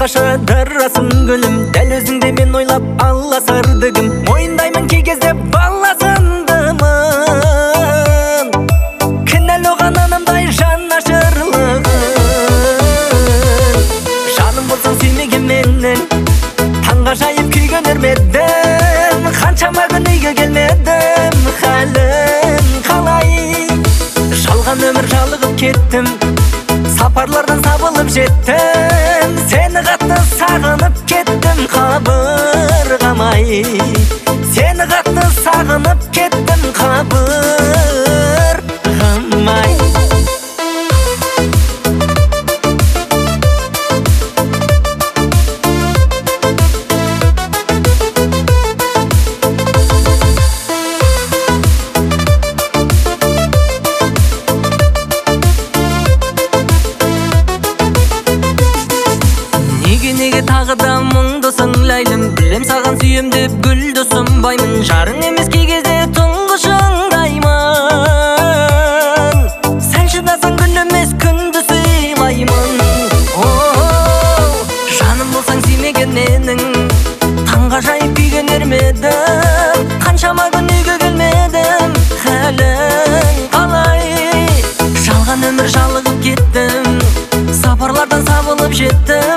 башыдырасың гүлім, дәл өзіңде мен ойлап аласардығым. Мойындаймын кей кезде баласындымын, кінәлі оған анамдай жанашырлығын. Жаным болсаң сүймеген менің, таңға жайып күйген өрмедім, қаншама күн үйге келмедім, хәлім қалай. Жалған өмір жалығып кеттім, сапарлардан сабылып жеттім, сені қатты сағынып кеттім қабырғамай. Сені қатты сағынып кеттім қабырғамай. Неге тағы да мұңды сыңлайлым, білем саған сүйем деп гүлді сұнбаймын, жарың емес кей кезде тұңғышыңдаймын. Сәл шыдасаң күн емес күнді сыйлаймын. Жаным болсаң сүймеген менің, таңға жайып күйген ермедім, қаншама күн үйге келмедім, хәлің қалай. Жалған өмір жалығып кеттім, сапарлардан сабылып жеттім,